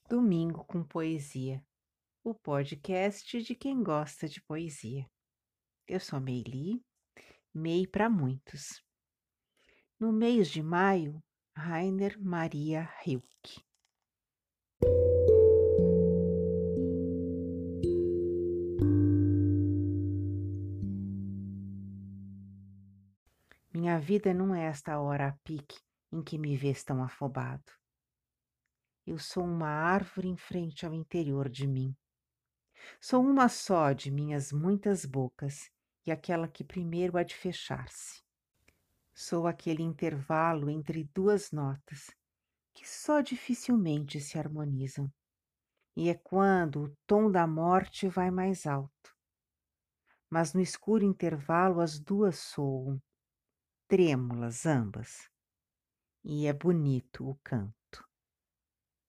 Domingo com Poesia, o podcast de quem gosta de poesia. Eu sou Meili, Mei para muitos. No mês de maio, Rainer Maria Rilke. Minha vida não é esta hora a pique em que me vês tão afobado. Eu sou uma árvore em frente ao interior de mim. Sou uma só de minhas muitas bocas e aquela que primeiro há de fechar-se. Sou aquele intervalo entre duas notas que só dificilmente se harmonizam, e é quando o tom da morte vai mais alto. Mas no escuro intervalo as duas soam, trêmulas ambas, e é bonito o canto.